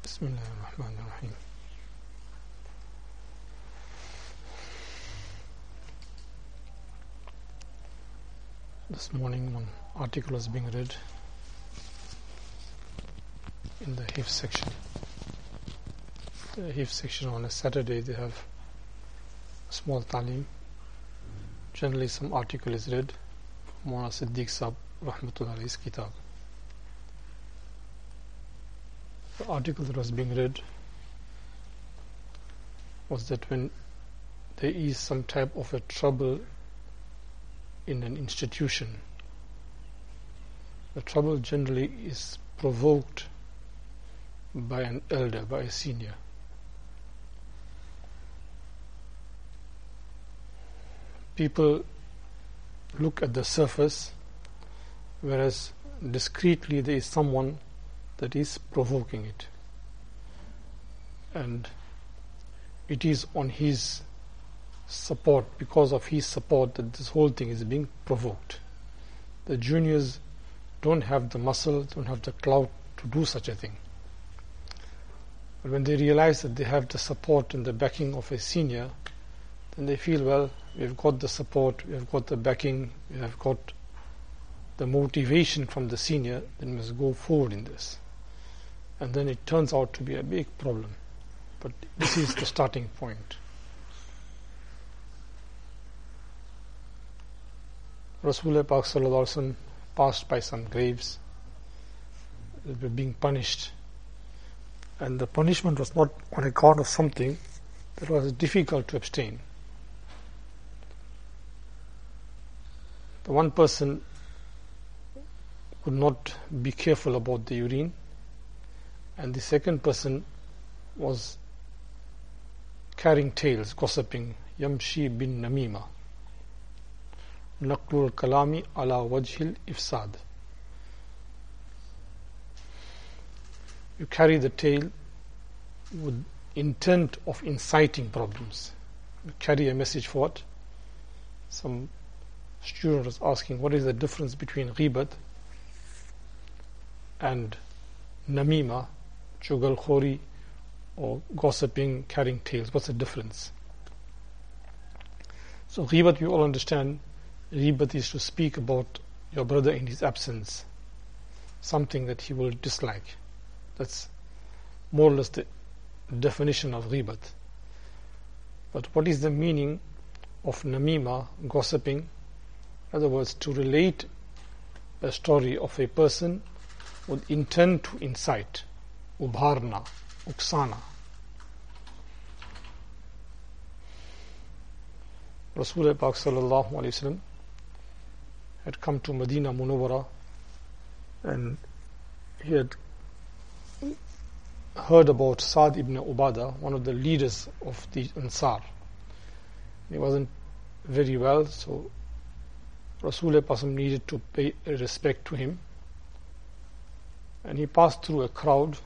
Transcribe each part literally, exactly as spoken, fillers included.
Bismillahirrahmanirrahim. This morning one article was being read in the Hifz section. The Hifz section on a Saturday they have a small talim. Generally some article is read from Maulana Siddiq Sahab Rahmatullah alayhi's kitab. The article that was being read was that when there is some type of a trouble in an institution, the trouble generally is provoked by an elder, by a senior. People look at the surface, whereas discreetly there is someone that is provoking it, and it is on his support, because of his support, that this whole thing is being provoked. The juniors don't have the muscle, don't have the clout to do such a thing. But when they realize that they have the support and the backing of a senior, then they feel, well, we've got the support, we've got the backing, we have got the motivation from the senior, then we must go forward in this. And then it turns out to be a big problem. But this is the starting point. Rasulullah Pak Sallallahu Alaihi Wasallam passed by some graves. They were being punished. And the punishment was not on account of something that was difficult to abstain. The one person would not be careful about the urine, and the second person was carrying tales, gossiping. Yamshi bin Namima. Naqlul kalami ala wajhil ifsad. You carry the tale with intent of inciting problems. You carry a message for what? Some student was asking, what is the difference between ghibat and namima, chugalkhori, or gossiping, carrying tales? What's the difference? So ghibat, we all understand. Ghibat is to speak about your brother in his absence, something that he will dislike. That's more or less the definition of ghibat. But what is the meaning of namima, gossiping? In other words, to relate a story of a person with intent to incite, ubharna, uksana. Rasulullah Pak Sallallahu Alaihi Wasallam had come to Medina Munawwara, and he had heard about Sa'd ibn Ubadah, one of the leaders of the Ansar. He wasn't very well, so Rasulullah Pak needed to pay respect to him, and he passed through a crowd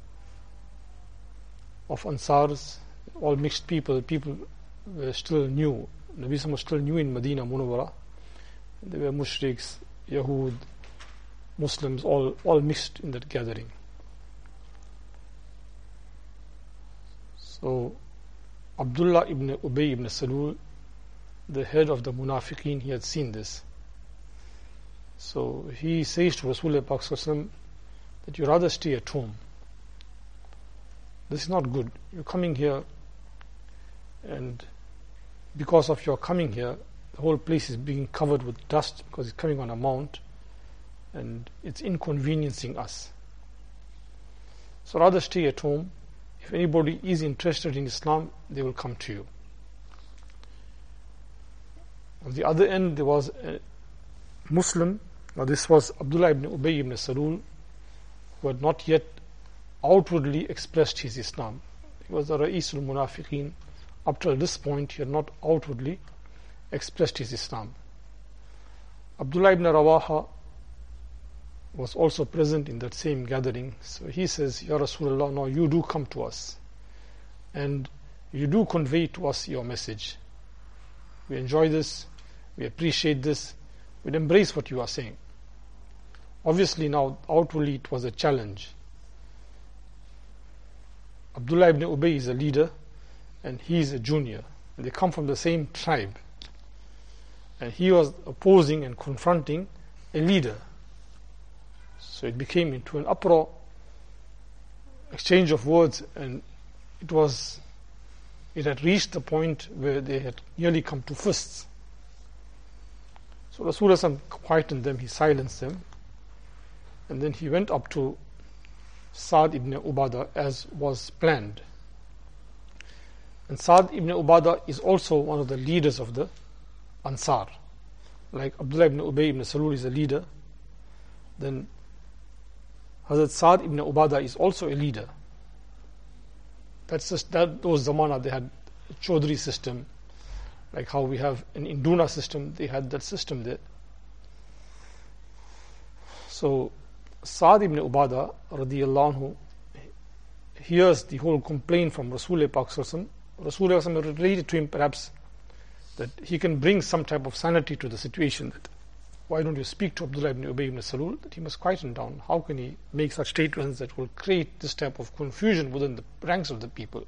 of Ansars, all mixed people. People were still new. Nabi Sallallahu was still new in Medina Munawwara. There were mushriks, Yahud, Muslims, all, all mixed in that gathering. So Abdullah ibn Ubay ibn Salul, the head of the Munafiqeen, he had seen this. So he says to Rasulullah Pak Sallallahu that you rather stay at home. This is not good. You're coming here, and because of your coming here, the whole place is being covered with dust because it's coming on a mount, and it's inconveniencing us. So rather stay at home. If anybody is interested in Islam, they will come to you. On the other end, there was a Muslim. Now this was Abdullah ibn Ubay ibn Salul, who had not yet outwardly expressed his Islam. He was the Ra'isul Munafiqeen. Up till this point, he had not outwardly expressed his Islam. Abdullah ibn Rawaha was also present in that same gathering. So he says, Ya Rasulullah, now you do come to us, and you do convey to us your message. We enjoy this, we appreciate this, we embrace what you are saying. Obviously now outwardly it was a challenge. Abdullah ibn Ubay is a leader and he is a junior. They come from the same tribe. And he was opposing and confronting a leader. So it became into an uproar, exchange of words, and it was, it had reached the point where they had nearly come to fists. So Rasulullah quietened them, he silenced them, and then he went up to Sa'd ibn Ubadah as was planned. And Sa'd ibn Ubadah is also one of the leaders of the Ansar. Like Abdullah ibn Ubay ibn Salul is a leader, then Hazrat Sa'd ibn Ubadah is also a leader. That's just that those zamana they had a Chaudhry system, like how we have an Induna system, they had that system there. So Sa'd ibn Ubadah radiyallahu anhu hears the whole complaint from Rasulullah Pak Sallallahu Rasulullah related to him perhaps that he can bring some type of sanity to the situation, that why don't you speak to Abdullah ibn Ubay ibn Salul, that he must quieten down. How can he make such statements that will create this type of confusion within the ranks of the people?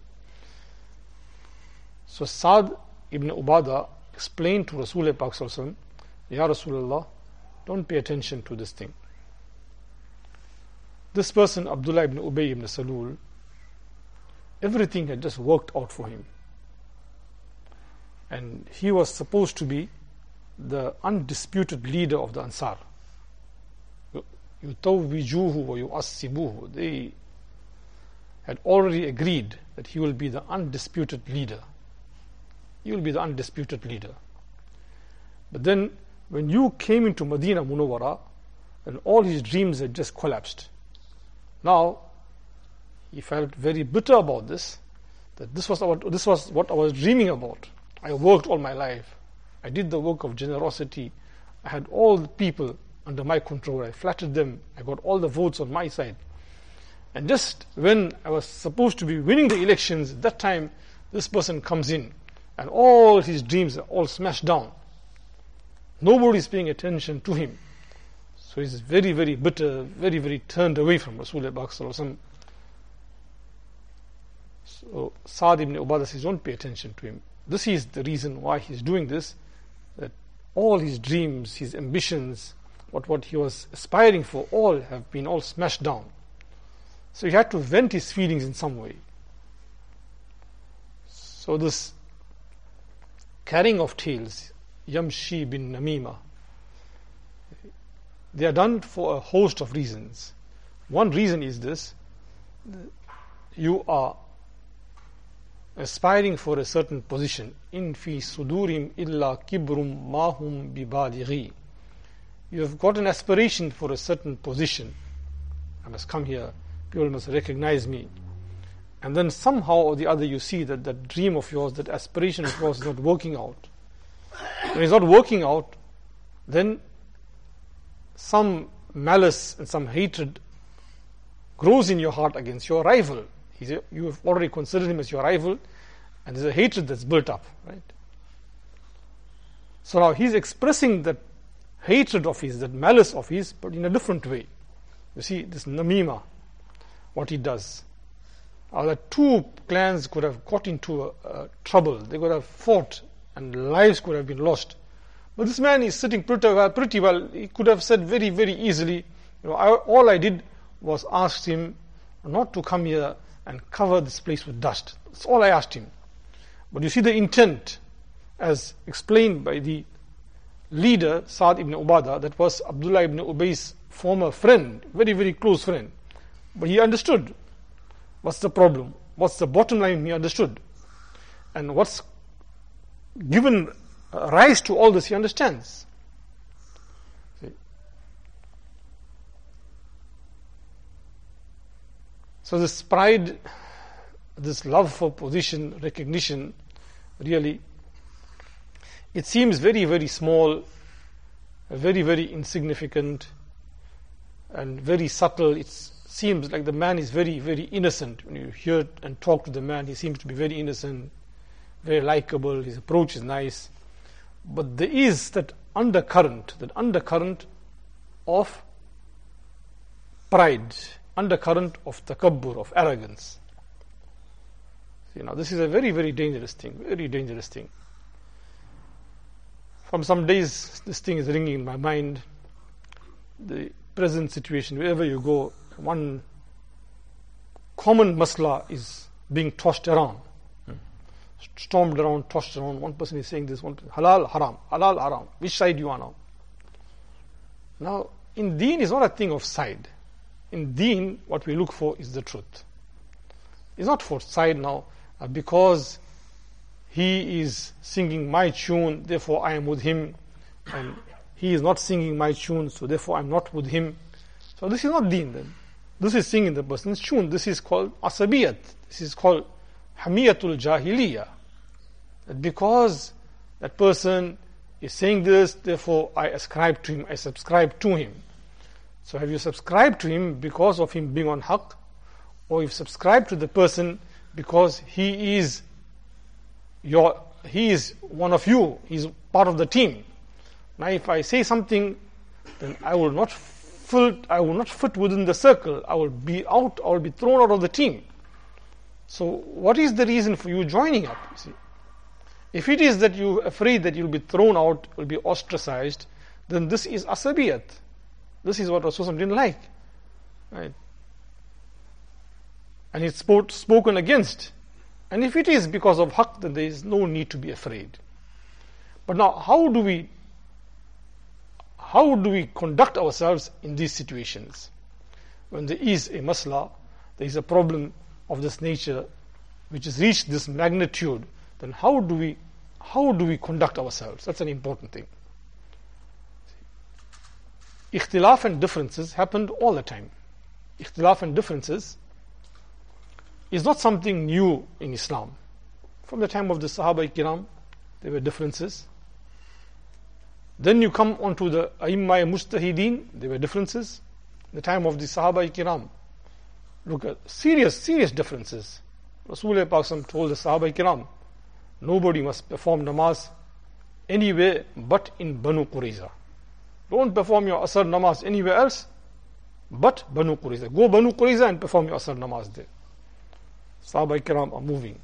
So Sa'd ibn Ubadah explained to Rasulullah Pak Sallallahu Alaihi Wasallam, Ya Rasulullah, don't pay attention to this thing. This person, Abdullah ibn Ubay ibn Salul, everything had just worked out for him. And he was supposed to be the undisputed leader of the Ansar. يُطَوِّجُوهُ وَيُعَصِّبُوهُ. They had already agreed that he will be the undisputed leader. He will be the undisputed leader. But then, when you came into Medina Munawwara, and all his dreams had just collapsed. Now, he felt very bitter about this, that this was, what, this was what I was dreaming about. I worked all my life. I did the work of generosity. I had all the people under my control. I flattered them. I got all the votes on my side. And just when I was supposed to be winning the elections, at that time, this person comes in and all his dreams are all smashed down. Nobody is paying attention to him. So he's very, very bitter, very, very turned away from Rasulullah Sallallahu Alaihi Wasallam. So Sa'd ibn Ubadah says, don't pay attention to him. This is the reason why he's doing this, that all his dreams, his ambitions, what, what he was aspiring for, all have been all smashed down. So he had to vent his feelings in some way. So this carrying of tales, Yamshi bin Namima, they are done for a host of reasons. One reason is this: you are aspiring for a certain position. In fi sudurim illa kibrum mahum bibalighi. You have got an aspiration for a certain position. I must come here, people must recognize me. And then somehow or the other you see that that dream of yours, that aspiration of yours is not working out. When it's not working out, then some malice and some hatred grows in your heart against your rival. He's a, you have already considered him as your rival, and there's a hatred that's built up, right? So now he's expressing that hatred of his, that malice of his, but in a different way. You see, this namima, what he does. Now the two clans could have got into a, a trouble. They could have fought, and lives could have been lost. But this man is sitting pretty well. Pretty well. He could have said very, very easily, you know, I, all I did was ask him not to come here and cover this place with dust. That's all I asked him. But you see the intent, as explained by the leader, Sa'd ibn Ubadah, that was Abdullah ibn Ubay's former friend, very, very close friend. But he understood what's the problem, what's the bottom line, he understood. And what's given rise to all this, he understands. See? So this pride, this love for position, recognition, really, it seems very, very small, very, very insignificant, and very subtle. It seems like the man is very, very innocent. When you hear and talk to the man, he seems to be very innocent, very likable, his approach is nice. But there is that undercurrent, that undercurrent of pride, undercurrent of takabbur, of arrogance. You know, this is a very, very dangerous thing, very dangerous thing. From some days, this thing is ringing in my mind. The present situation, wherever you go, one common masla is being tossed around, stormed around, tossed around. One person is saying this, one halal, haram, halal, haram. Which side you are now? Now, in deen is not a thing of side. In deen, what we look for is the truth. It's not for side now, uh, because he is singing my tune, therefore I am with him, and he is not singing my tune, so therefore I am not with him. So this is not deen then. This is singing the person's tune. This is called asabiyat. This is called hamiyatul jahiliyyah. That because that person is saying this, therefore I ascribe to him, I subscribe to him. So have you subscribed to him because of him being on haqq, or you've subscribed to the person because he is your, he is one of you, he is part of the team. Now if I say something, then I will not fit, I will not fit within the circle, I will be out, I will be thrown out of the team. So what is the reason for you joining up? You see? If it is that you are afraid that you will be thrown out, will be ostracized, then this is asabiyat. This is what Rasulullah didn't like. Right? And it's spoke, spoken against. And if it is because of haqq, then there is no need to be afraid. But now, how do we how do we conduct ourselves in these situations? When there is a masla, there is a problem of this nature which has reached this magnitude, then how do we how do we conduct ourselves? That's an important thing. Ikhtilaf and differences happened all the time. Ikhtilaf and differences is not something new in Islam. From the time of the Sahaba Kiram, there were differences. Then you come onto the A'immah Mujtahideen, there were differences. The time of the Sahaba Kiram, look at serious, serious differences. Rasulullah Pak told the Sahaba Kiram, nobody must perform namaz anywhere but in Banu Qurayza. Don't perform your Asr namaz anywhere else but Banu Qurayza. Go Banu Qurayza and perform your Asr namaz there. Sahaba Kiram are moving.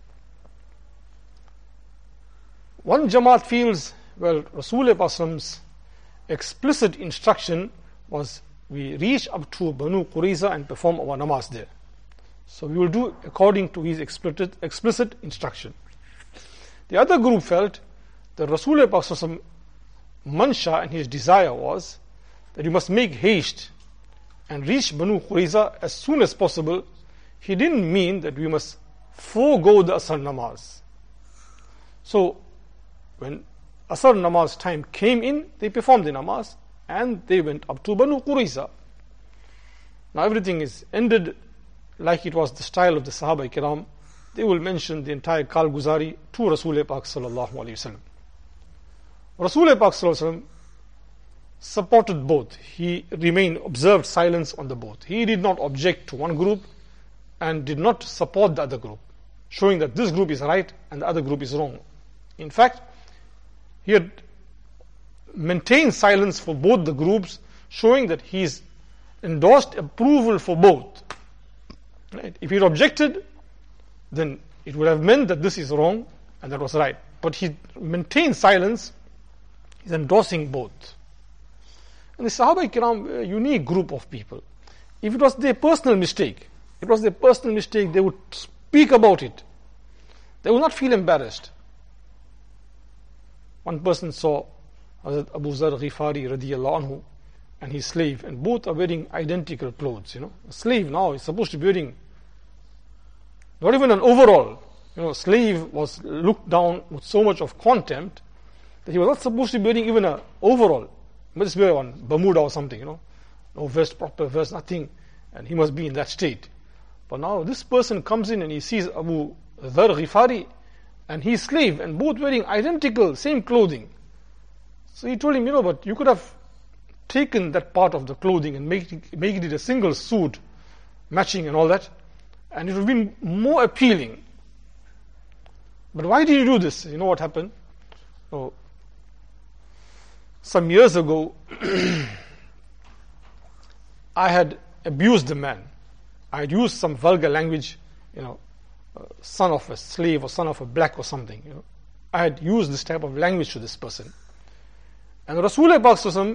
One Jamaat feels, well, Rasulullah explicit instruction was we reach up to Banu Qurayza and perform our namaz there. So we will do according to his explicit, explicit instruction. The other group felt that Rasulullah mansha and his desire was that you must make haste and reach Banu Qurayza as soon as possible. He didn't mean that we must forego the Asr namaz. So when Asr namaz time came in, they performed the namaz and they went up to Banu Qurayza. Now everything is ended like it was the style of the Sahaba Kiram. They will mention the entire Kalguzari to Rasulullah Pak sallallahu alayhi wa sallam. Rasulullah Pak sallallahu alayhi wa sallam supported both. He remained, observed silence on the both. He did not object to one group and did not support the other group, showing that this group is right and the other group is wrong. In fact, he had maintained silence for both the groups, showing that he's endorsed approval for both. Right? If he had objected, then it would have meant that this is wrong and that was right. But he maintained silence, he's endorsing both. And the Sahaba Kiram were a unique group of people. If it was their personal mistake, it was their personal mistake, they would speak about it. They would not feel embarrassed. One person saw Hazrat Abu Zar Ghifari radiyallahu anhu and his slave, and both are wearing identical clothes. You know, a slave now is supposed to be wearing not even an overall. You know, slave was looked down with so much of contempt that he was not supposed to be wearing even an overall. He must wear one Bermuda or something. You know, no vest, proper vest, nothing, and he must be in that state. But now this person comes in and he sees Abu Dhar Ghifari and his slave, and both wearing identical, same clothing. So he told him, you know, but you could have taken that part of the clothing and make it, make it a single suit, matching and all that, and it would have been more appealing. But why did you do this? You know what happened? Oh, some years ago, I had abused the man. I had used some vulgar language, you know, uh, son of a slave or son of a black or something. You know, I had used this type of language to this person. And Rasulullah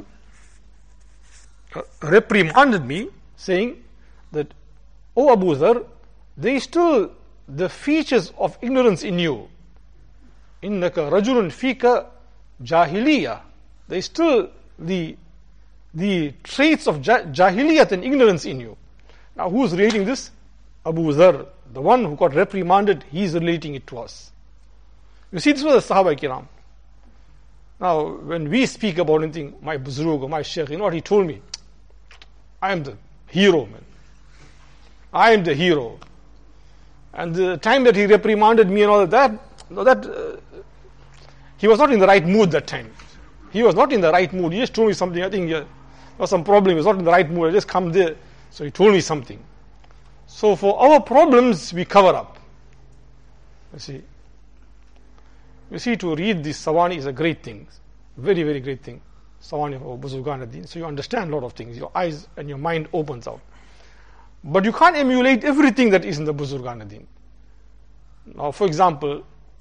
uh, reprimanded me, saying that, "O Abu Dharr, there is still the features of ignorance in you. Innaka rajulun fika jahiliya." There is still the the traits of jahiliyat and ignorance in you. Now, who is relating this? Abu Dharr, the one who got reprimanded, he is relating it to us. You see, this was the Sahaba Kiram. Now, when we speak about anything, my Buzrug or my Sheikh, you know what he told me? I am the hero, man. I am the hero. And the time that he reprimanded me and all of that, that uh, he was not in the right mood that time. He was not in the right mood. He just told me something. I think uh, there was some problem. He was not in the right mood. I just come there. So he told me something. So for our problems, we cover up. You see. You see, to read this Sawani is a great thing. Very, very great thing. Sawani of Buzurgan ad-Din. So you understand a lot of things. Your eyes and your mind opens out. But you can't emulate everything that is in the Buzurgan ad-Din. Now, for example,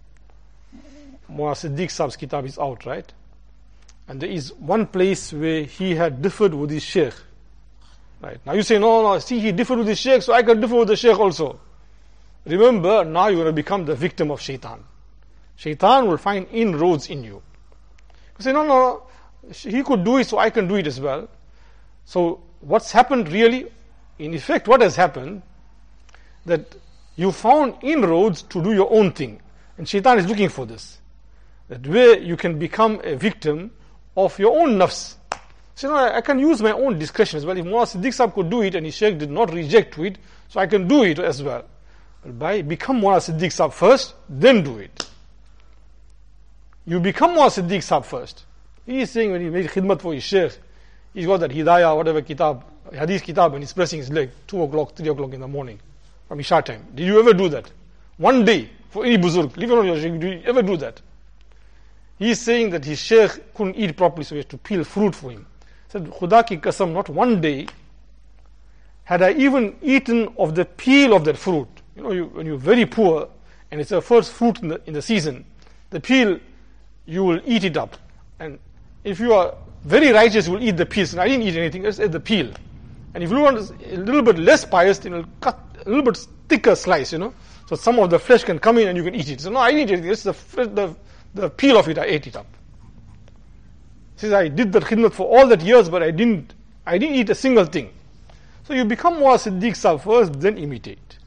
Mullah Siddiq Saab's kitab is out, right? And there is one place where he had differed with his sheikh. Right? Now you say, no, no, see, he differed with his sheikh, so I can differ with the sheikh also. Remember, now you're going to become the victim of shaitan. Shaitan will find inroads in you. You say, no, no, no, he could do it, so I can do it as well. So what's happened really? In effect, what has happened, that you found inroads to do your own thing. And shaitan is looking for this. That way you can become a victim of your own nafs. So, you know, I, I can use my own discretion as well. If Mullah Siddiq Saab could do it and his sheikh did not reject to it, so I can do it as well. But by become Mullah Siddiq Saab first, then do it. You become Mullah Siddiq Saab first. He is saying when he made khidmat for his sheikh, he's got that hidayah, whatever kitab, hadith kitab, and he's pressing his leg, two o'clock, three o'clock in the morning, from Isha time. Did you ever do that? One day, for any buzurg, leave it on your sheikh, do you ever do that? He is saying that his sheikh couldn't eat properly, so he had to peel fruit for him. He said, Khuda ki qasam, not one day had I even eaten of the peel of that fruit. You know, you, when you're very poor, and it's the first fruit in the, in the season, the peel, you will eat it up. And if you are very righteous, you will eat the peels. And I didn't eat anything, I just ate the peel. And if you want a little bit less pious, then you'll cut a little bit thicker slice, you know, so some of the flesh can come in and you can eat it. So no, I didn't eat it, it's the, the The peel of it, I ate it up. He says, I did that khidmat for all that years, but I didn't I didn't eat a single thing. So you become Mullah Siddiq Saab first, then imitate.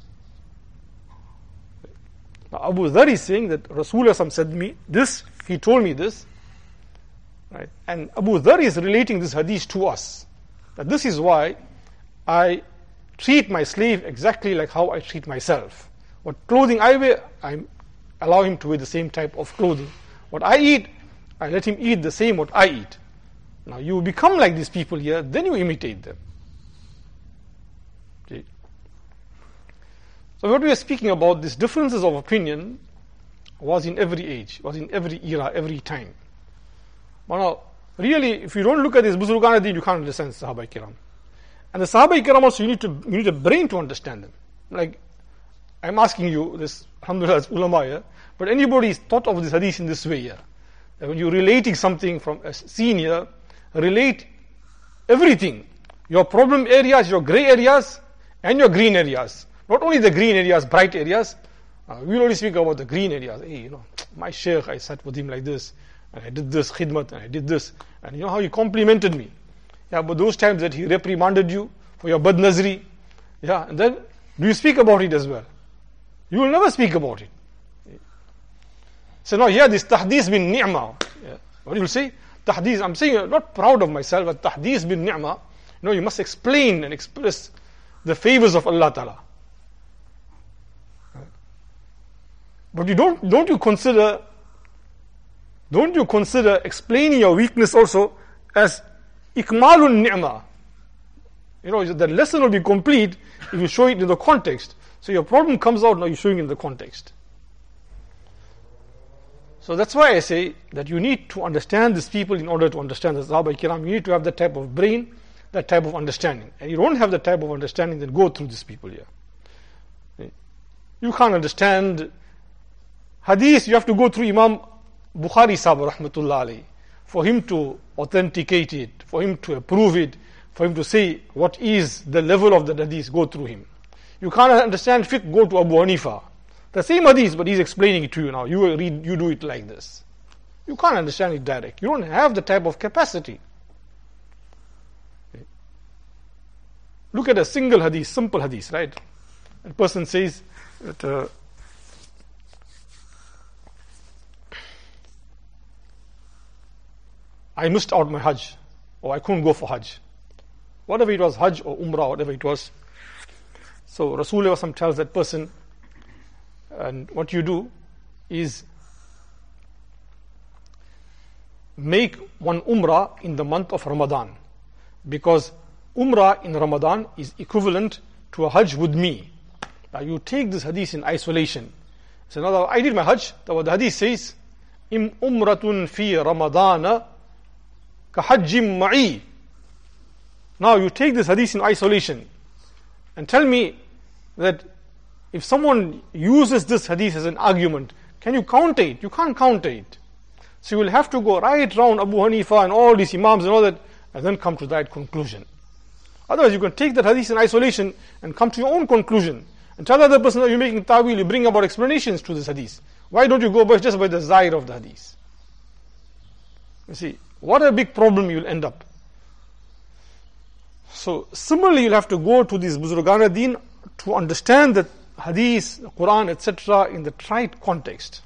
Now Abu Dharr is saying that Rasulullah said me this, he told me this. Right? And Abu Dharr is relating this hadith to us. That this is why I treat my slave exactly like how I treat myself. What clothing I wear, I allow him to wear the same type of clothing. What I eat, I let him eat the same what I eat. Now you become like these people here, then you imitate them. Okay. So what we are speaking about, these differences of opinion, was in every age, was in every era, every time. But now, really, if you don't look at this Buzurgan ad-Din, you can't understand Sahaba Kiram. And the Sahaba Kiram also, you need to you need a brain to understand them. Like, I'm asking you, this, alhamdulillah, it's ulama here, but anybody's thought of this hadith in this way here. That when you're relating something from a senior, relate everything. Your problem areas, your grey areas, and your green areas. Not only the green areas, bright areas. Uh, we only speak about the green areas. Hey, you know, my sheikh, I sat with him like this, and I did this khidmat, and I did this, and you know how he complimented me. Yeah, but those times that he reprimanded you for your bad nazri, yeah, and then do you speak about it as well? You will never speak about it. So now here this tahdith bin ni'mah. Yeah. What do you say? Tahdith, I'm saying I'm not proud of myself, but tahdith bin ni'mah. You know, you must explain and express the favors of Allah Ta'ala. But you don't, don't you consider, don't you consider explaining your weakness also as ikmalun ni'mah? You know, the lesson will be complete if you show it in the context. So your problem comes out, now you're showing it in the context. So that's why I say that you need to understand these people in order to understand the Sahaba Kiram. You need to have that type of brain, that type of understanding. And you don't have that type of understanding, then go through these people here. You can't understand hadith, you have to go through Imam Bukhari Sahib rahmatullah alayhi for him to authenticate it, for him to approve it, for him to say what is the level of the hadith, go through him. You can't understand fiqh, go to Abu Hanifa. The same hadith, but he's explaining it to you now. You read, you do it like this. You can't understand it direct. You don't have the type of capacity. Look at a single hadith, simple hadith, right? A person says that uh, I missed out my Hajj, or I couldn't go for Hajj. Whatever it was, Hajj or Umrah, whatever it was. So Rasulullah tells that person, and what you do is make one Umrah in the month of Ramadan, because Umrah in Ramadan is equivalent to a Hajj with me. Now you take this hadith in isolation. So now I did my Hajj, the hadith says, Im umratun fi Ramadana ka hajjim ma'i. Now you take this hadith in isolation and tell me that if someone uses this hadith as an argument, can you counter it? You can't counter it. So you will have to go right round Abu Hanifa and all these Imams and all that, and then come to the right conclusion. Otherwise you can take that hadith in isolation and come to your own conclusion. And tell the other person that you're making ta'wil, you bring about explanations to this hadith. Why don't you go by just by the zahir of the hadith? You see, what a big problem you'll end up. So similarly you'll have to go to these Buzurgan Deen to understand the hadith, the Quran, et cetera in the right context.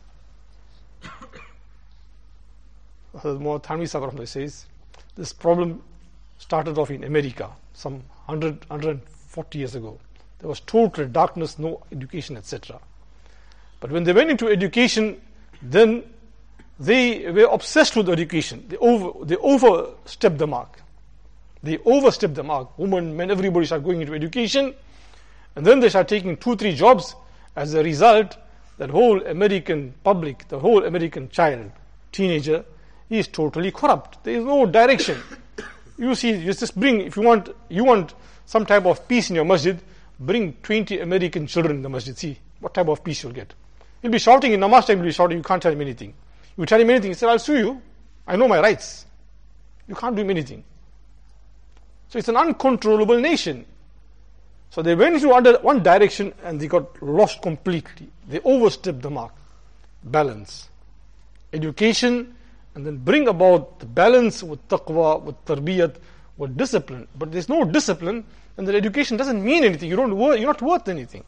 Muhammad Thanvi Sahib says, this problem started off in America some one hundred, one hundred forty years ago. There was total darkness, no education, et cetera. But when they went into education, then they were obsessed with education. They over they overstepped the mark. They overstepped the mark. Women, men, everybody started going into education, and then they started taking two, three jobs. As a result, that whole American public, the whole American child, teenager, is totally corrupt. There is no direction. You see, you just bring, if you want, you want some type of peace in your masjid, bring twenty American children in the masjid. See what type of peace you'll get. He'll be shouting in namaz time, he'll be shouting, you can't tell him anything. You tell him anything, he said, I'll sue you. I know my rights. You can't do him anything. So it's an uncontrollable nation. So they went into under one direction and they got lost completely. They overstepped the mark. Balance. Education, and then bring about the balance with taqwa, with tarbiyat, with discipline. But there's no discipline, and the education doesn't mean anything. You don't worth, you're not worth anything.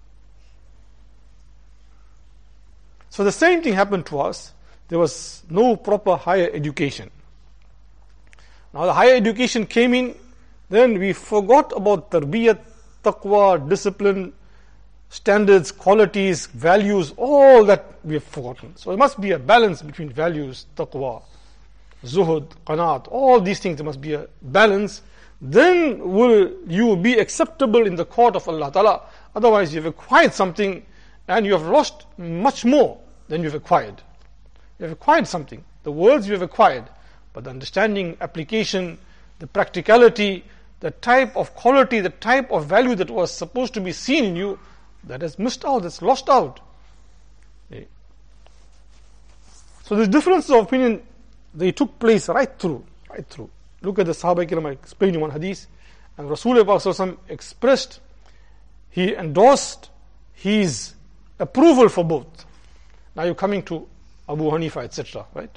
So the same thing happened to us. There was no proper higher education. Now the higher education came in, then we forgot about tarbiyat, taqwa, discipline, standards, qualities, values, all that we have forgotten. So there must be a balance between values, taqwa, zuhud, qanaat, all these things. There must be a balance. Then will you be acceptable in the court of Allah Ta'ala. Otherwise you have acquired something and you have lost much more than you have acquired. You have acquired something. The words you have acquired, but the understanding, application, the practicality, the type of quality, the type of value that was supposed to be seen in you, that has missed out, that's lost out. Okay. So this difference of opinion, they took place right through, right through. Look at the Sahaba Kiram, I explained in one hadith, and Rasulullah expressed, he endorsed his approval for both. Now you're coming to Abu Hanifa, et cetera, right?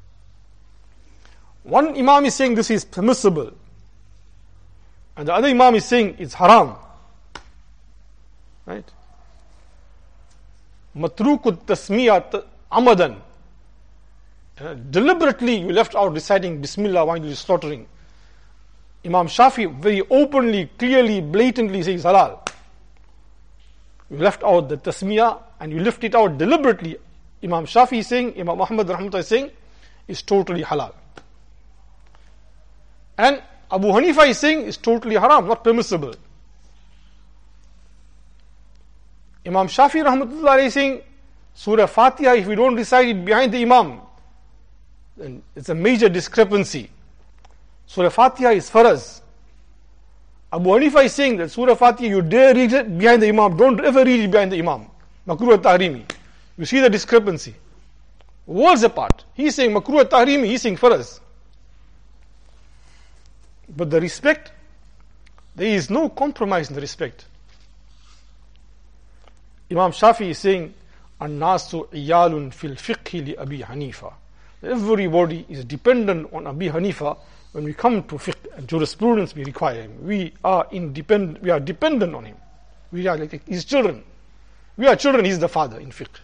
One Imam is saying this is permissible, and the other Imam is saying it's haram. Right? Matrukut tasmiyat amadan. Uh, deliberately you left out reciting Bismillah while you're slaughtering. Imam Shafi very openly, clearly, blatantly says halal. You left out the tasmiyah and you left it out deliberately. Imam Shafi is saying, Imam Ahmad rahmatullah is saying, is totally halal. And Abu Hanifa is saying is totally haram, not permissible. Imam Shafi rahmatullah is saying, Surah Fatiha, if we don't recite it behind the Imam, then it's a major discrepancy. Surah Fatiha is faraz. Abu Hanifa is saying that Surah Fatiha, you dare read it behind the Imam, don't ever read it behind the Imam. makruh tahrimi. You see the discrepancy. Worlds apart. He's saying makruh tahrimi, he's saying faraz. But the respect, there is no compromise in the respect. Imam Shafi is saying, An-nasu iyalun fil fiqhi li Abi Hanifa. Everybody is dependent on Abi Hanifa. When we come to fiqh and jurisprudence, we require him. We are independent, we are dependent on him. We are like his children. We are children, he's the father in fiqh.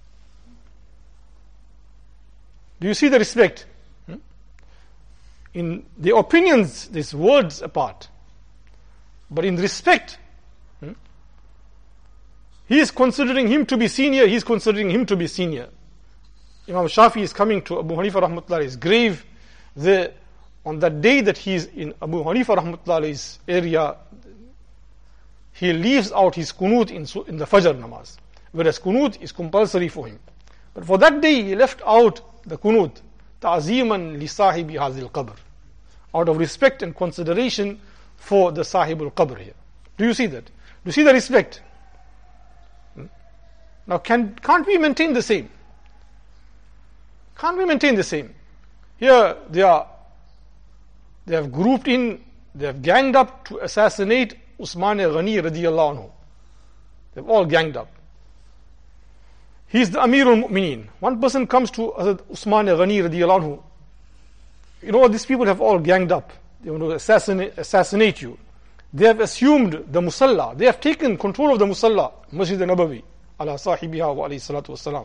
Do you see the respect? Hmm? In the opinions, these words apart. But in respect, hmm, he is considering him to be senior, he is considering him to be senior. Imam Shafi is coming to Abu Hanifa rahmatullah's grave. The, on that day that he is in Abu Hanifa rahmatullah's area, he leaves out his kunut in, in the Fajr namaz, whereas kunut is compulsory for him. But for that day he left out the kunut, ta'ziman li sahibi hazil qabr, out of respect and consideration for the sahibul qabr here. Do you see that? Do you see the respect? Hmm? Now can, can't we maintain the same? Can't we maintain the same? Here they are, they have grouped in, they have ganged up to assassinate Usman Ghani radiyallahu anhu. They've all ganged up. He's the Amirul Mu'mineen. One person comes to Usman Ghani radiyallahu anhu. You know what, these people have all ganged up. They want to assassinate, assassinate you. They have assumed the Musalla. They have taken control of the Musalla, Masjid al-Nabawi, ala sahibiha wa alayhi salatu wassalam.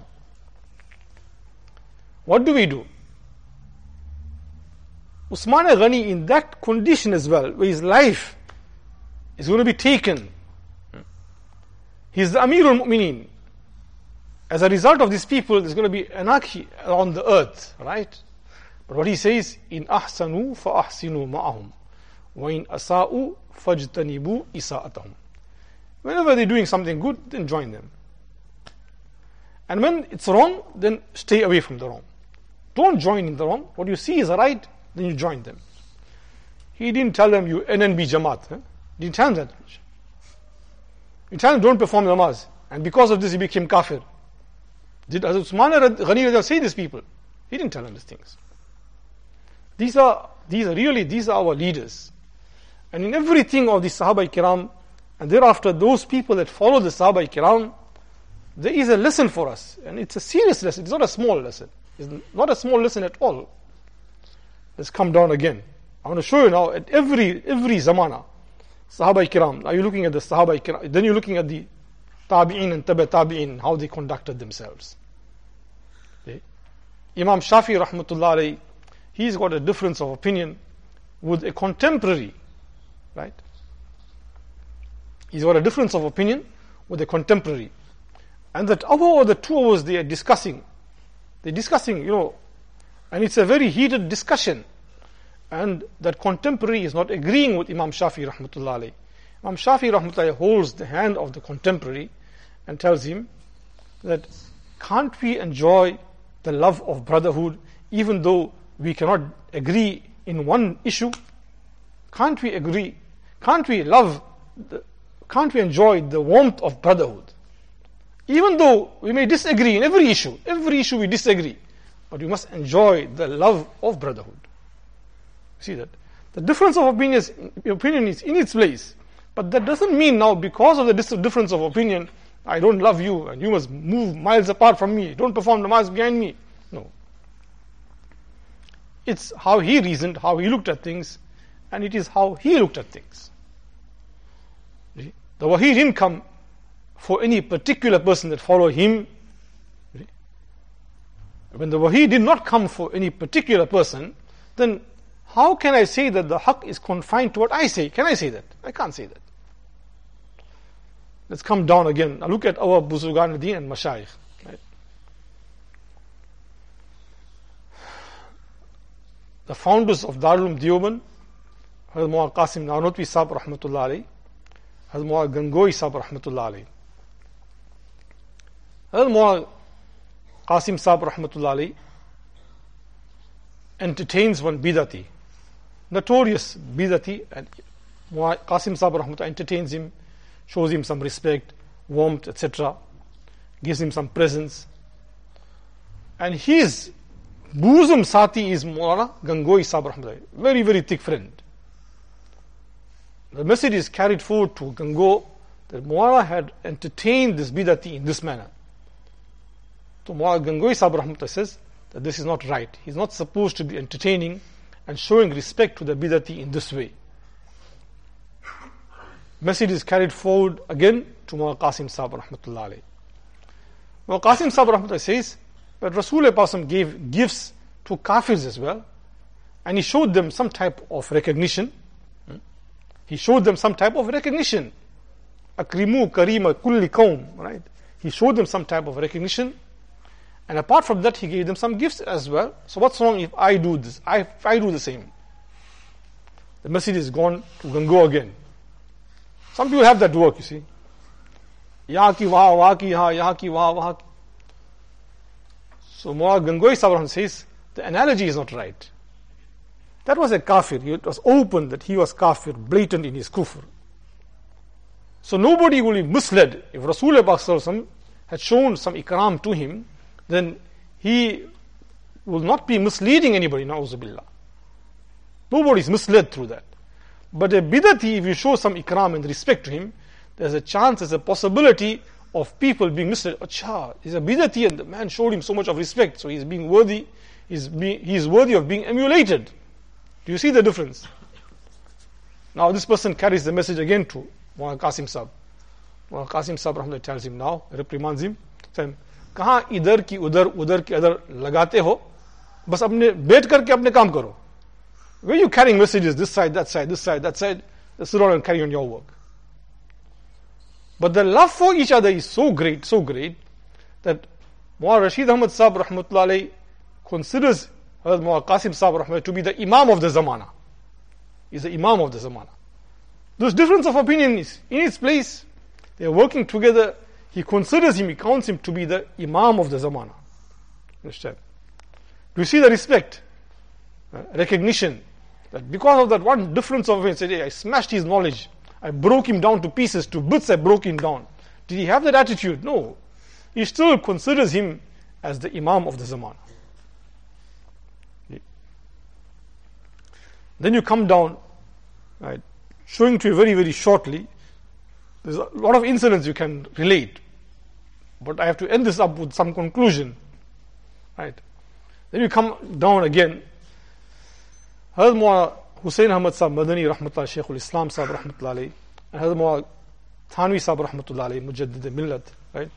What do we do? Usman Ghani in that condition as well, where his life is going to be taken. He's the Amirul Mu'mineen. As a result of these people, there's going to be anarchy around the earth, right? But what he says, in ahsanu fa ahsinu ma'ahum, wa in asa'u fajtanibu isa'atahum. Whenever they're doing something good, then join them. And when it's wrong, then stay away from the wrong. Don't join in the wrong. What you see is right, then you join them. He didn't tell them you N N B Jamaat. Huh? He didn't tell them that. He tell them don't perform namaz. And because of this he became kafir. Did Hazrat Usman Ghani say these people? He didn't tell them these things. These are, these are really, these are our leaders. And in everything of the Sahaba Kiram, and thereafter those people that follow the Sahaba Kiram, there is a lesson for us. And it's a serious lesson. It's not a small lesson. It's not a small lesson at all. Let's come down again. I want to show you now at every, every zamana, Sahaba Kiram, are you looking at the Sahaba Kiram? Then you're looking at the Tabi'in and Tabi' Tabi'in, how they conducted themselves. Okay. Imam Shafi rahmatullah alayhi, he's got a difference of opinion with a contemporary, right? He's got a difference of opinion with a contemporary. And that hour or the two hours they are discussing, they're discussing, you know, and it's a very heated discussion. And that contemporary is not agreeing with Imam Shafi rahmatullah alayhi. Imam Shafi rahmatullah holds the hand of the contemporary and tells him that can't we enjoy the love of brotherhood even though we cannot agree in one issue? Can't we agree? Can't we love, the, can't we enjoy the warmth of brotherhood? Even though we may disagree in every issue, every issue we disagree, but we must enjoy the love of brotherhood. See that? The difference of opinion is, opinion is in its place, but that doesn't mean now because of the difference of opinion, I don't love you and you must move miles apart from me, don't perform namaz behind me. No. It's how he reasoned, how he looked at things, and it is how he looked at things. The wahi didn't come for any particular person that followed him. When the wahi did not come for any particular person, then how can I say that the haqq is confined to what I say? Can I say that? I can't say that. Let's come down again. Now look at our Buzurgan al-Din and Mashayikh. Right? The founders of Darul Uloom Deoband, Hazrat Maulana Qasim Nanotwi Sahab rahmatullah alayhi, Hazrat Maulana Gangohi Sahab rahmatullah alayhi. Hazrat Maulana Qasim Sahab rahmatullah alayhi entertains one bidati, notorious bidati, and Qasim Sahab rahmatullah entertains him, shows him some respect, warmth, et cetera. gives him some presents. And his bosom sati is Maulana Gangoi Sahib Rahmatullah, very, very thick friend. The message is carried forward to Gango that Maulana had entertained this bidati in this manner. So Maulana Gangoi Sahib Rahmatullah says that this is not right. He's not supposed to be entertaining and showing respect to the bidati in this way. Message is carried forward again to Maulana Qasim Sahib Rahmatullah alayhi. Maulana Qasim Sahib Rahmatullah says that Rasulullah gave gifts to kafirs as well, and he showed them some type of recognition. He showed them some type of recognition. Akrimu karima kulli qaum, right? He showed them some type of recognition, and apart from that, he gave them some gifts as well. So what's wrong if I do this? I, if I do the same? The message is gone to Gango again. Some people have that work, you see. Yaha ki waha, waha ki yaha, yaha ki waha, waha ki. So Maulana Gangoi Sahib says, the analogy is not right. That was a kafir. It was open that he was kafir, blatant in his kufr. So nobody will be misled. If Rasulullah had shown some ikram to him, then he will not be misleading anybody, na'uzubillah. Nobody is misled through that. But a bidati, if you show some ikram and respect to him, there's a chance, there's a possibility of people being misled. Achha, he's a bidati and the man showed him so much of respect, so he's being worthy, he's, be, he's worthy of being emulated. Do you see the difference? Now this person carries the message again to Maulana Qasim Sahib. Maulana Qasim Sahib Rahmatullah tells him now, reprimands him, saying, कहाँ इधर की उधर उधर की other लगाते हो, बस अपने बैठ करके अपने काम करो. Where you carrying messages this side, that side, this side, that side, just sit down and carry on your work. But the love for each other is so great, so great, that Maulana Rashid Ahmad Sahib Rahmatullah alayhi considers Maulana Qasim Sahib Rahmatullah to be the Imam of the Zamana. He's the Imam of the Zamana. This difference of opinion is in its place. They are working together. He considers him, he counts him to be the Imam of the Zamana. Understand? Do you see the respect? Uh, recognition. That because of that one difference of opinion, said, hey, I smashed his knowledge. I broke him down to pieces, to bits I broke him down. Did he have that attitude? No. He still considers him as the Imam of the Zamana. Then you come down, right, showing to you very, very shortly. There's a lot of incidents you can relate, but I have to end this up with some conclusion, right? Then you come down again. Hazrat Maulana Hussain Ahmad Sahib Madani Rahmatullah, Shaykhul Islam Sahib Rahmatullah alayhi, and Hazrat Maulana Thanvi Sahib Rahmatullah alayhi, Mujaddid Millat, right?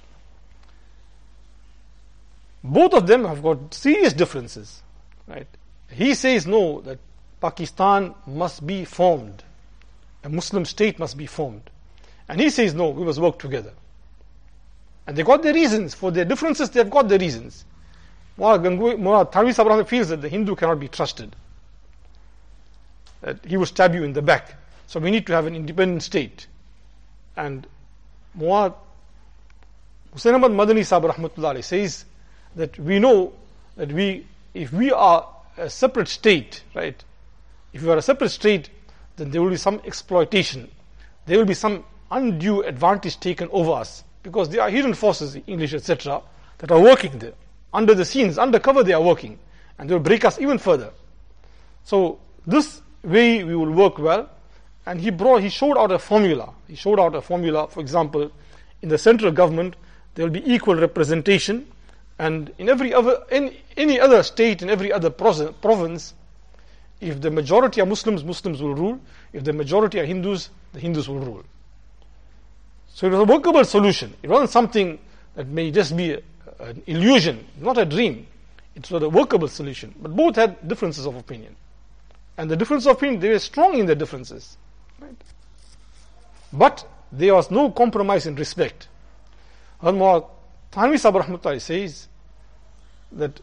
Both of them have got serious differences, right? He says no, that Pakistan must be formed. A Muslim state must be formed. And he says, no, we must work together. And they got their reasons. For their differences, they've got their reasons. Maulana Thanvi Sahib feels that the Hindu cannot be trusted. That he will stab you in the back. So we need to have an independent state. And Maulana Hussain Ahmad Madani Sahib Rahmatullah says that we know that we, if we are a separate state, right, if you are a separate state, then there will be some exploitation. There will be some undue advantage taken over us, because there are hidden forces, English, et cetera, that are working there. Under the scenes, undercover they are working, and they will break us even further. So this way we will work well. And he brought, he showed out a formula. He showed out a formula. For example, in the central government, there will be equal representation, and in every other, in any other state, in every other province, if the majority are Muslims, Muslims will rule. If the majority are Hindus, the Hindus will rule. So it was a workable solution. It wasn't something that may just be a, an illusion, not a dream. It was a workable solution. But both had differences of opinion. And the difference of opinion, they were strong in their differences. Right? But there was no compromise in respect. Hazrat Thanvi Sahib Rahmatullah says that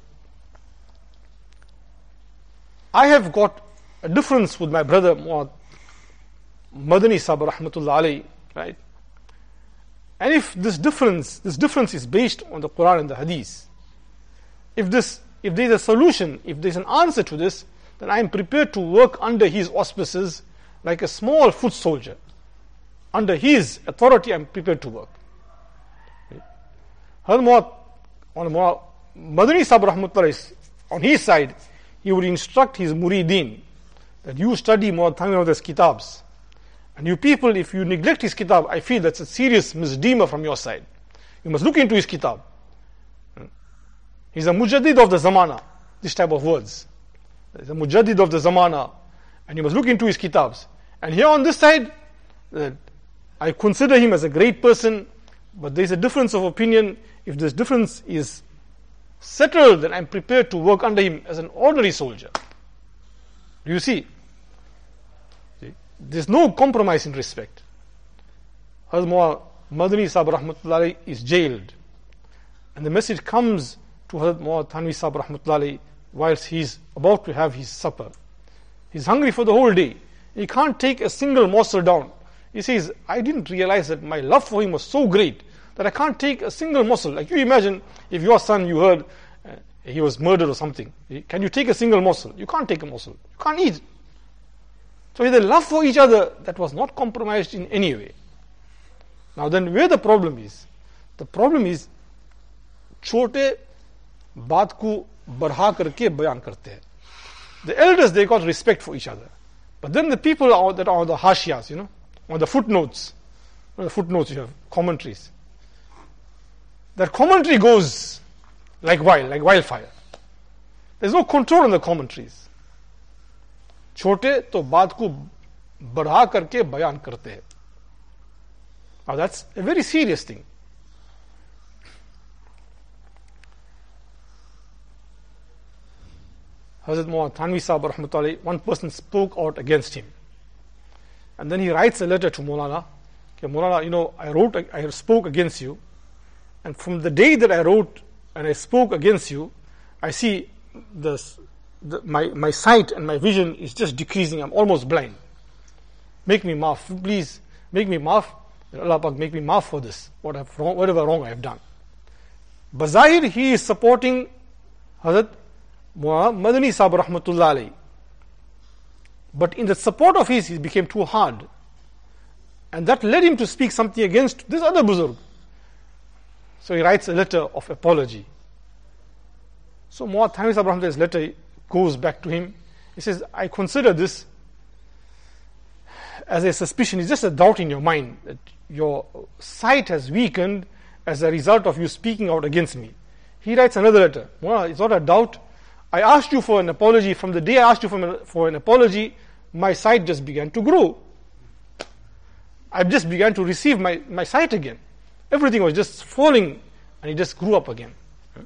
I have got a difference with my brother Madani Sahib Rahmatullah alayhi, right? And if this difference, this difference is based on the Quran and the Hadith, if this, if there is a solution, if there is an answer to this, then I am prepared to work under his auspices like a small foot soldier. Under his authority, I am prepared to work. Hazrat Mullah Madani Sahib Rahmatullah, on his side, he would instruct his murideen that you study Mullah Thanvi Ahmad's kitabs. And you people, if you neglect his kitab, I feel that's a serious misdemeanor from your side. You must look into his kitab. He's a mujaddid of the zamana, this type of words. He's a mujaddid of the zamana, and you must look into his kitabs. And here on this side, uh, I consider him as a great person, but there is a difference of opinion. If this difference is settled, then I'm prepared to work under him as an ordinary soldier. Do you see? There's no compromise in respect. Hazrat Mullah Madani Sahib Rahmatullah is jailed. And the message comes to Hazrat Mullah Thanvi Sahib Rahmatullah whilst he's about to have his supper. He's hungry for the whole day. He can't take a single morsel down. He says, I didn't realize that my love for him was so great that I can't take a single morsel. Like you imagine, if your son, you heard uh, he was murdered or something. Can you take a single morsel? You can't take a morsel. You can't eat. So the love for each other, that was not compromised in any way. Now then, where the problem is? The problem is, छोटे बात को बढ़ा करके बयान करते हैं. The elders, they got respect for each other. But then the people are, that are on the hashiyas, you know, on the footnotes. On the footnotes you have commentaries. That commentary goes like wild, like wildfire. There's no control on the commentaries. छोटे तो बात को बढ़ा करके बयान करते हैं. Now that's a very serious thing. Hazrat Mullah Thanvi Sahib Rahmatullah, one person spoke out against him. And then he writes a letter to Maulana. Okay, Maulana, you know, I wrote, I spoke against you. And from the day that I wrote and I spoke against you, I see this, the, my, my sight and my vision is just decreasing. I'm almost blind. Make me maaf. Please, make me maaf. Allah Pak, make me maaf for this. What I've wrong, whatever wrong I have done. Bazahir, he is supporting Hazrat Mullah Madani Sahib Rahmatullah alayhi. But in the support of his, he became too hard. And that led him to speak something against this other Buzurg. So he writes a letter of apology. So Mullah Thanvi Sahib Rahmatullah's letter goes back to him. He says, I consider this as a suspicion. It's just a doubt in your mind that your sight has weakened as a result of you speaking out against me. He writes another letter. Mullah, it's not a doubt. I asked you for an apology. From the day I asked you for an, for an apology, my sight just began to grow. I just began to receive my, my sight again. Everything was just falling and it just grew up again.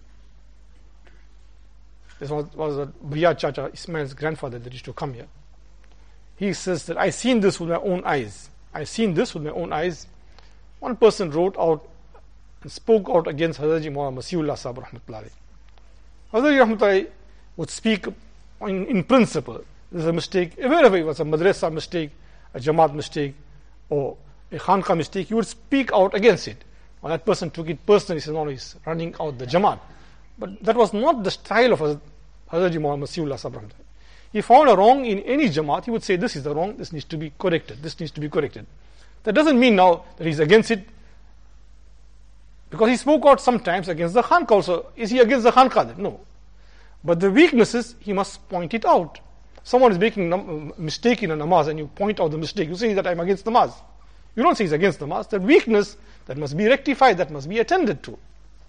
This was, was a Bhiya Chacha, Ismail's grandfather, that used to come here. He says that I seen this with my own eyes. I seen this with my own eyes. One person wrote out and spoke out against Hazrat Mullah Masihullah Sahib Rahmatullah. Hazrat Rahmatullah would speak in, in principle. There's a mistake. Wherever it was a madrasa mistake, a Jamaat mistake, or a Khanqa mistake, he would speak out against it. When that person took it personally, he said, no, he's running out the Jamaat. But that was not the style of Hazrat Mullah Masihullah Sahib Rahmatullah. He found a wrong in any Jamaat, he would say, this is the wrong, this needs to be corrected, this needs to be corrected. That doesn't mean now that he's against it, because he spoke out sometimes against the Khanqa also. Is he against the Khanqa? No. But the weaknesses, he must point it out. Someone is making a mistake in a namaz and you point out the mistake. You say that I'm against namaz. You don't say he's against namaz. That weakness, that must be rectified, that must be attended to.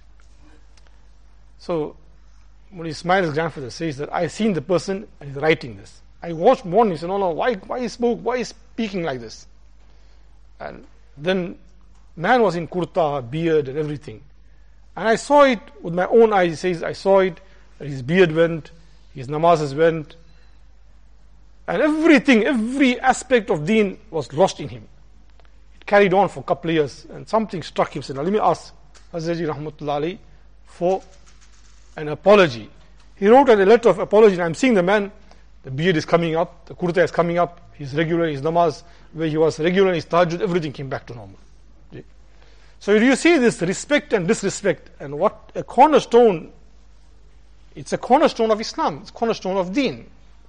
So, when Ismail's grandfather says that I seen the person and he's writing this. I watched morning, he said, no, no, why, why he spoke, why is speaking like this? And then man was in kurta, beard and everything. And I saw it with my own eyes. He says, I saw it, that his beard went, his namazes went, and everything, every aspect of deen was lost in him. It carried on for a couple of years, and something struck him. He said, now let me ask Hazrat Rahmatullah alayhi for an apology. He wrote a letter of apology, and I'm seeing the man, the beard is coming up, the kurta is coming up, he's regular, his namaz, where he was regular, his tahajjud, everything came back to normal. So you see this respect and disrespect, and what a cornerstone, it's a cornerstone of Islam, it's a cornerstone of deen.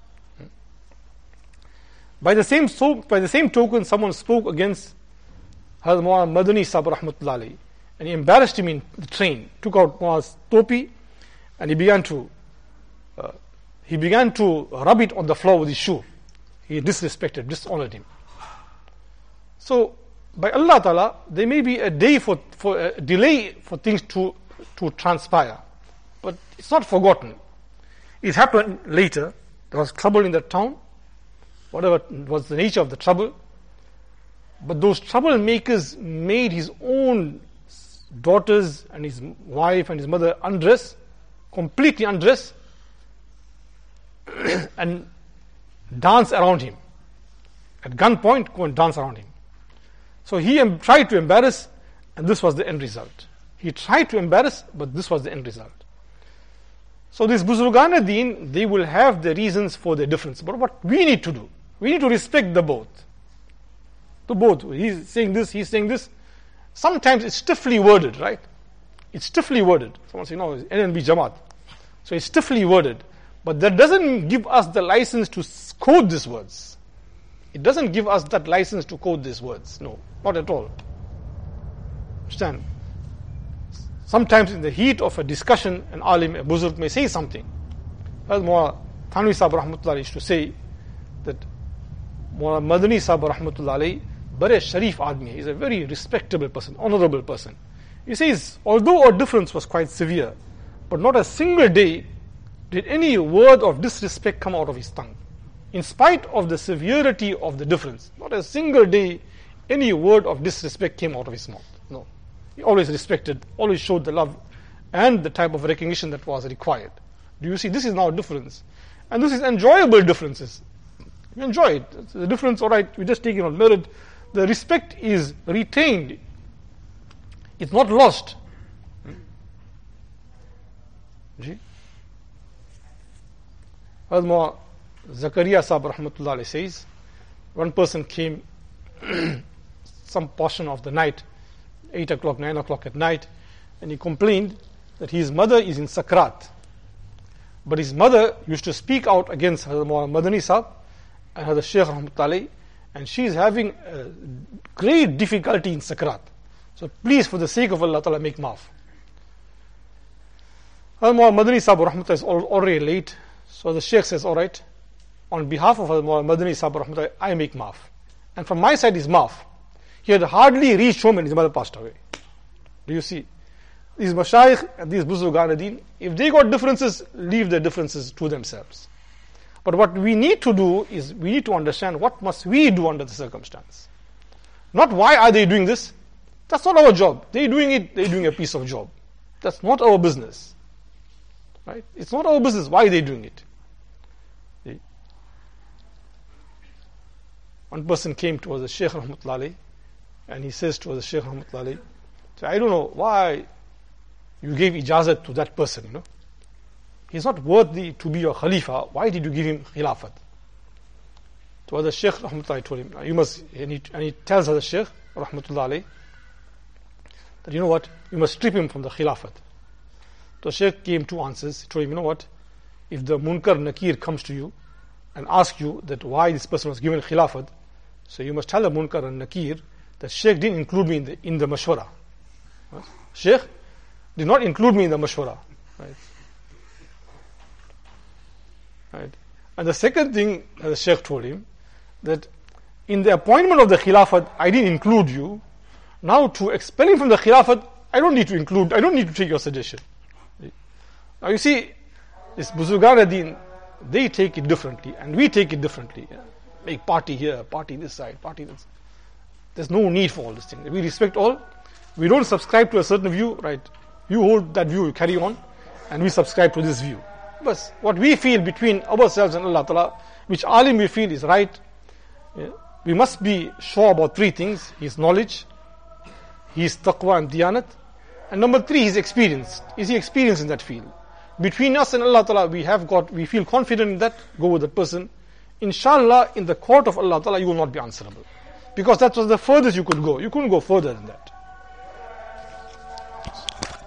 By the same so, by the same token, someone spoke against Hazrat Mullah Madani Sahib Rahmatullah alayhi, and he embarrassed him in the train, took out Muaz's topi, and he began to uh, he began to rub it on the floor with his shoe. He disrespected, dishonored him. So, by Allah Ta'ala, there may be a day for, for a delay for things to, to transpire. But it's not forgotten. It happened later. There was trouble in that town, whatever was the nature of the trouble. But those troublemakers made his own daughters and his wife and his mother undress, completely undress, and dance around him. At gunpoint, go and dance around him. So he em- tried to embarrass, and this was the end result. He tried to embarrass, but this was the end result. So these Buzurgan Deen, they will have the reasons for their difference. But what we need to do, we need to respect the both. The both. He's saying this, he's saying this. Sometimes it's stiffly worded, right? It's stiffly worded. Someone say, no, it's N N B Jamaat. So it's stiffly worded. But that doesn't give us the license to quote these words. It doesn't give us that license to quote these words. No, not at all. Understand? Sometimes in the heat of a discussion, an alim, a buzurg may say something. As Mullah Thanwi Sahib Rahmatullah used to say that Mullah Madani Sahib Rahmatullah alayhi, Bare Sharif Admi, he is a very respectable person, honorable person. He says, although our difference was quite severe, but not a single day did any word of disrespect come out of his tongue. In spite of the severity of the difference, not a single day any word of disrespect came out of his mouth. No. He always respected, always showed the love and the type of recognition that was required. Do you see? This is now a difference. And this is enjoyable differences. We enjoy it. The difference, all right, we just take it on merit. The respect is retained. It's not lost. See? Hazma Zakaria Sahib Rahmatullah alayhi says, one person came some portion of the night, eight o'clock, nine o'clock at night, and he complained that his mother is in Sakrat. But his mother used to speak out against Hazrat Madani Sahib and Hazrat Shaykh Rahmatullah alayhi, and she is having a great difficulty in Sakrat. So please, for the sake of Allah Ta'ala, make maaf. Hazrat Madani Sahib Rahmatullah is already late, so the Shaykh says, all right, on behalf of Hazrat Madani Sahib Rahmatullah, I make maaf. And from my side is maaf. He had hardly reached home and his mother passed away. Do you see? These mashayikh and these Buzurgan Deen, if they got differences, leave their differences to themselves. But what we need to do is, we need to understand what must we do under the circumstance. Not why are they doing this? That's not our job. They're doing it, they're doing a piece of job. That's not our business. Right? It's not our business why they're doing it. See? One person came to the Shaykh Rahmatullah alayhi, and he says to the Shaykh Rahmatullah alayhi, I don't know why you gave ijazat to that person, you know. He's not worthy to be your Khalifa. Why did you give him Khilafat? So the Shaykh Rahmatullah told him, you must, and he, and he tells the Shaykh Rahmatullah alayhi, that you know what, you must strip him from the Khilafat. So Shaykh gave him two answers. He told him, you know what, if the Munkar Nakir comes to you and asks you that why this person was given Khilafat, so you must tell the Munkar and Nakir that Shaykh didn't include me in the, in the mashwara. Right? Shaykh did not include me in the mashwara. Right? Right? And the second thing the Shaykh told him, that in the appointment of the Khilafat, I didn't include you. Now to expel him from the Khilafat, I don't need to include, I don't need to take your suggestion. Now you see, this Buzurgan Deen, they take it differently, and we take it differently. Yeah? Make party here, party this side, party this. There's no need for all this thing. We respect all. We don't subscribe to a certain view, right? You hold that view, you carry on, and we subscribe to this view. But what we feel between ourselves and Allah Ta'ala, which alim we feel is right, yeah? We must be sure about three things: his knowledge, his taqwa and diyanat, and number three, his experience. Is he experienced in that field? Between us and Allah Ta'ala, we have got, we feel confident in that, go with that person. Inshallah, in the court of Allah Ta'ala, you will not be answerable. Because that was the furthest you could go. You couldn't go further than that.